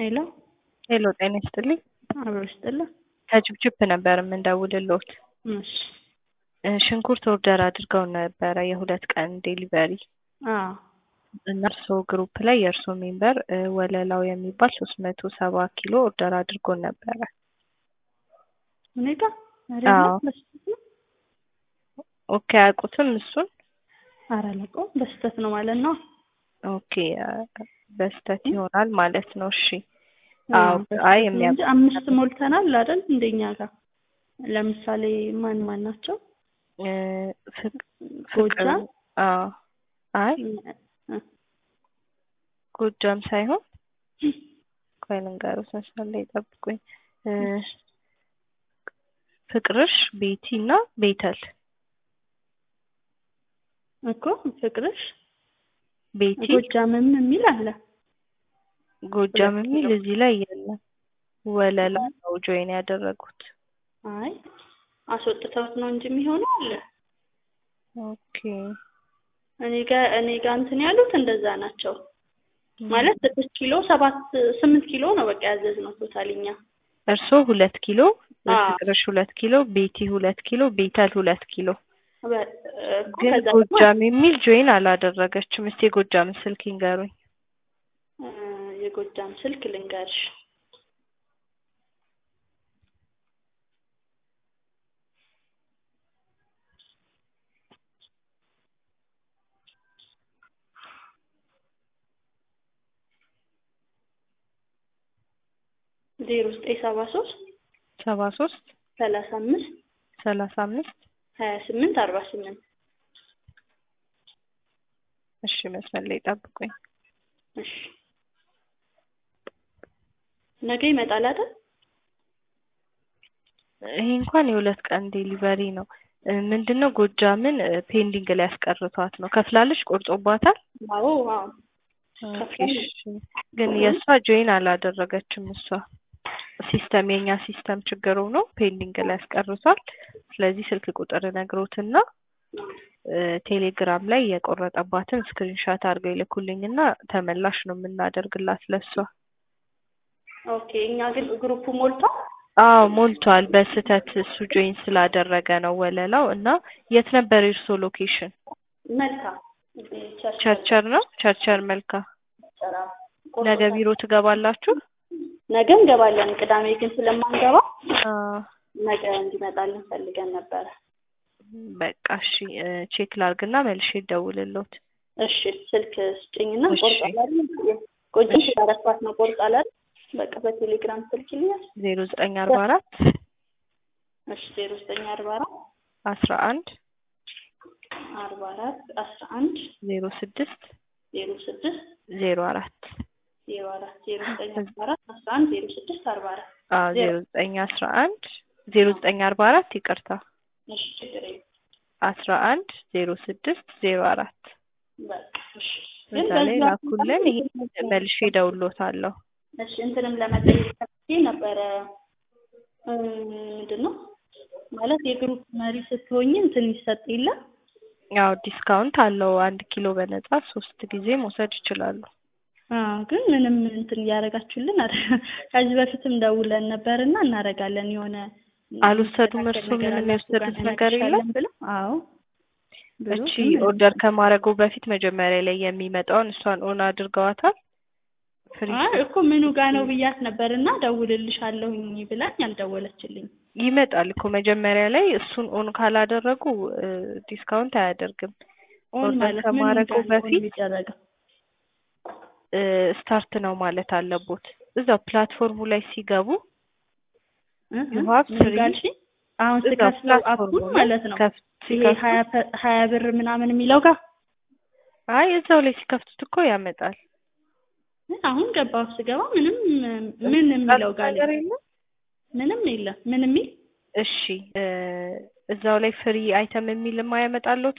ሄሎ ሄሎ ጤና ይስጥልኝ። አብሮ ይስጥልኝ። ከችፕችፕ ነበር የምንደውልልዎት። እሺ። ሽንኩርት ኦርደር አድርገው ነበረ የሁለት ቀን ዴሊቨሪ አዎ እና እርስዎ ግሩፕ ላይ የእርስዎ ሜምበር ወለላው የሚባል 370 ኪሎ ኦርደር አድርጎ ነበረ። እኔ ጋር አይደለም በስህተት ነው። ኦኬ አያውቁትም እሱን? ኧረ አላውቀውም። በስህተት ነው ማለት ነው። ኦኬ በስህተት ይሆናል ማለት ነው። እሺ አዎ አይ እንጂ አምስት ሞልተናል አይደል? እንደኛ ጋር ለምሳሌ ማን ማን ናቸው? ጎጃም አይ ጎጃም ሳይሆን ቆይ ልንገርዎት፣ መስመር ላይ ጠብቁኝ። ፍቅርሽ፣ ቤቲ እና ቤተል እኮ ፍቅርሽ፣ ቤቲ፣ ጎጃምም የሚል አለ። ጎጃም የሚል እዚህ ላይ የለም። ወለላ ነው ጆይን ያደረጉት። አይ አስወጥተውት ነው እንጂ የሚሆነው አለ። ኦኬ እኔ ጋር እንትን ያሉት እንደዛ ናቸው ማለት 6 ኪሎ 8 ኪሎ ነው በቃ ያዘዝነው ቶታልኛ። እርስዎ 2 ኪሎ፣ ፍቅርሽ 2 ኪሎ፣ ቤቲ 2 ኪሎ፣ ቤተል 2 ኪሎ። ግን ጎጃም የሚል ጆይን አላደረገችም። እስቲ የጎጃም ስልክ ይንገሩኝ። የጎጃም ስልክ ልንገርሽ። ዜሮ 973 73 35 35 28 48። እሺ መስመር ላይ ጠብቁኝ። እሺ ነገ ይመጣል አይደል? ይሄ እንኳን የሁለት ቀን ዴሊቨሪ ነው። ምንድነው ጎጃምን ፔንዲንግ ላይ ያስቀርቷት ነው። ከፍላለች፣ ቆርጦባታል። አዎ አዎ ግን የእሷ ጆይን አላደረገችም። እሷ ሲስተም የኛ ሲስተም ችግሩ ነው፣ ፔንዲንግ ላይ ያስቀርቷል። ስለዚህ ስልክ ቁጥር ነግሮትና ቴሌግራም ላይ የቆረጠባትን ስክሪንሻት አድርገው ይልኩልኝና ተመላሽ ነው የምናደርግላት ለሷ። ኦኬ እኛ ግን ግሩፑ ሞልቷል። አዎ ሞልቷል። በስህተት እሱ ጆይን ስላደረገ ነው ወለላው። እና የት ነበር የእርሶ ሎኬሽን? መልካ ቸርቸር ነው። ቸርቸር መልካ። ነገ ቢሮ ትገባላችሁ? ነገ እንገባለን። ቅዳሜ ግን ስለማንገባ ነገ እንዲመጣልን ፈልገን ነበረ። በቃ እሺ ቼክ ላድርግና መልሼ እደውልልዎት። እሺ ስልክ ስጭኝና ቆርጣላችሁ። ቆጭሽ ታረፋት ነው ቆርጣላችሁ። በቃ በቴሌግራም ስልክ ይልኛል። 0944 እሺ 0944 11 44 11 06 06 04 0944 11 06 44 0911 0944 ይቅርታ 11 06 04 በቃ እሺ እዛ ላይ ላኩልን። ይሄ መልሼ እደውልልዎታለሁ። እሺ እንትንም ለመጠየቅ ነበረ። ምንድነው ማለት የግሩፕ መሪ ስትሆኚ እንትን ይሰጥ የለ? ያው ዲስካውንት አለው። 1 ኪሎ በነፃ 3 ጊዜ መውሰድ ይችላሉ። ግን ምንም እንትን እያደረጋችሁልን አይደል? ከዚህ በፊትም ደውለን ነበርና እናደርጋለን የሆነ አልወሰዱም። እርሱ ምንም የወሰዱት ነገር የለም? አዎ እቺ ኦርደር ከማድረገው በፊት መጀመሪያ ላይ የሚመጣውን እሷን ኦን አድርገዋታል። እኮ ምኑ ጋር ነው ብያት ነበርና ደውልልሻለሁኝ ብላኝ አልደወለችልኝ። ይመጣል እኮ መጀመሪያ ላይ እሱን ኦን ካላደረጉ ዲስካውንት አያደርግም። ኦን ማለት ከማድረገው በፊት ይደረጋል። ስታርት ነው ማለት አለቦት። እዛው ፕላትፎርሙ ላይ ሲገቡ አሁን ስከፍተው አፑን ማለት ነው ይሄ 20 ብር ምናምን የሚለው ጋር አይ እዛው ላይ ሲከፍቱት እኮ ያመጣል። አሁን ገባው ስገባ ምንም ምን የሚለው ጋር ምንም የለም። ምን የሚል እሺ እዛው ላይ ፍሪ አይተም የሚል የማያመጣልዎት?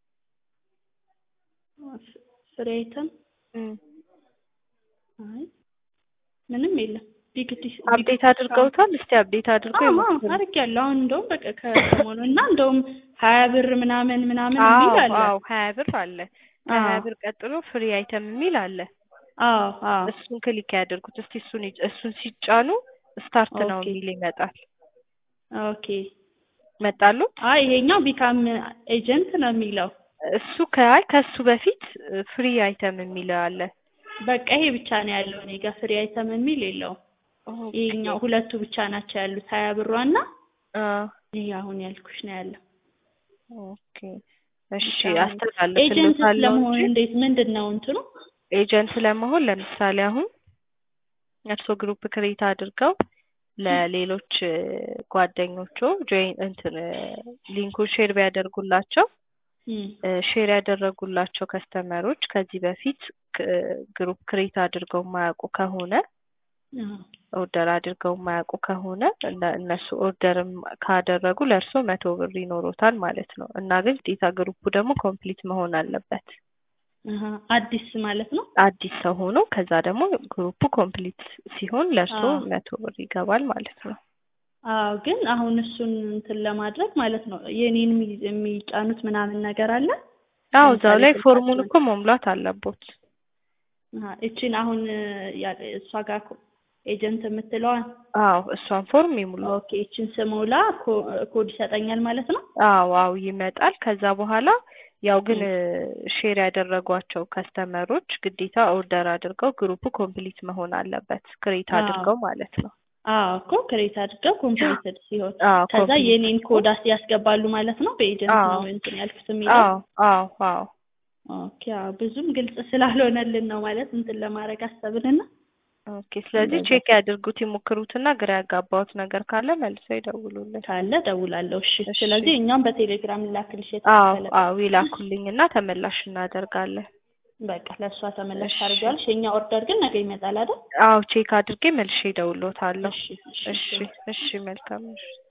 ፍሪ አይተም አይ ምንም የለም። አፕዴት አድርገውታል? እስቲ አፕዴት አድርገው አድርጌያለሁ። አሁን እንደውም በቃ ከሰሞኑ እና እንደውም 20 ብር ምናምን የሚል አለ። አዎ 20 ብር አለ። ከ20 ብር ቀጥሎ ፍሪ አይተም የሚል አለ። አዎ አዎ እሱን ክሊክ ያደርጉት እስቲ። እሱን ሲጫኑ ስታርት ነው ኦኬ የሚል ይመጣል። ኦኬ። መጣሉት? አይ ይሄኛው ቢካም ኤጀንት ነው የሚለው። እሱ ከሱ በፊት ፍሪ አይተም የሚለው አለ። በቃ ይሄ ብቻ ነው ያለው እኔ ጋር ፍሪ አይተም የሚል የለውም። ኦኬ ይሄኛው ሁለቱ ብቻ ናቸው ያሉት 20 ብሯና አ ይሄ አሁን ያልኩሽ ነው ያለው። ኦኬ እሺ፣ ኤጀንት አስተላልፍልዎታለሁ ለመሆን እንጂ እንዴት ምንድነው እንትኑ? ኤጀንት ለመሆን ለምሳሌ አሁን እርሶ ግሩፕ ክሬት አድርገው ለሌሎች ጓደኞቹ ጆይን እንትን ሊንኩን ሼር ቢያደርጉላቸው ሼር ያደረጉላቸው ከስተመሮች ከዚህ በፊት ግሩፕ ክሬት አድርገው የማያውቁ ከሆነ ኦርደር አድርገው የማያውቁ ከሆነ እነሱ ኦርደርም ካደረጉ ለእርሶ 100 ብር ይኖሮታል ማለት ነው። እና ግን ግዴታ ግሩፑ ደግሞ ኮምፕሊት መሆን አለበት። አዲስ ማለት ነው። አዲስ ሰው ሆኖ ከዛ ደግሞ ግሩፑ ኮምፕሊት ሲሆን ለእርሶ 100 ብር ይገባል ማለት ነው። አዎ ግን አሁን እሱን እንትን ለማድረግ ማለት ነው የኔን የሚጫኑት ምናምን ነገር አለ። አዎ እዛው ላይ ፎርሙን እኮ መሙላት አለቦት። እቺን አሁን እሷ ጋር ኤጀንት የምትለዋን አዎ እሷን ፎርም ይሙሉ። ኦኬ እቺን ስሞላ ኮድ ይሰጠኛል ማለት ነው። አዎ አዎ ይመጣል። ከዛ በኋላ ያው ግን ሼር ያደረጓቸው ከስተመሮች ግዴታ ኦርደር አድርገው ግሩፑ ኮምፕሊት መሆን አለበት ክሬት አድርገው ማለት ነው። አዎ እኮ ክሬት አድርገው ኮምፕሊትድ ሲሆን ከዛ የኔን ኮድ ያስገባሉ ማለት ነው። በኤጀንት ነው እንትን ያልኩት የሚለው። አዎ አዎ አዎ ኦኬ። ብዙም ግልጽ ስላልሆነልን ነው ማለት እንትን ለማድረግ አሰብንና። ኦኬ ስለዚህ ቼክ ያድርጉት ይሞክሩትና ግራ ያጋባውት ነገር ካለ መልሰው ይደውሉልን። ካለ ደውላለሁ። እሺ ስለዚህ እኛም በቴሌግራም ላክልሽ የተከፈለ። አዎ ይላኩልኝና ተመላሽ እናደርጋለን። በቃ ለእሷ ተመላሽ ታደርጊዋለሽ። የኛ ኦርደር ግን ነገ ይመጣል አይደል? አዎ ቼክ አድርጌ መልሼ እደውልዎታለሁ። እሺ መልካም።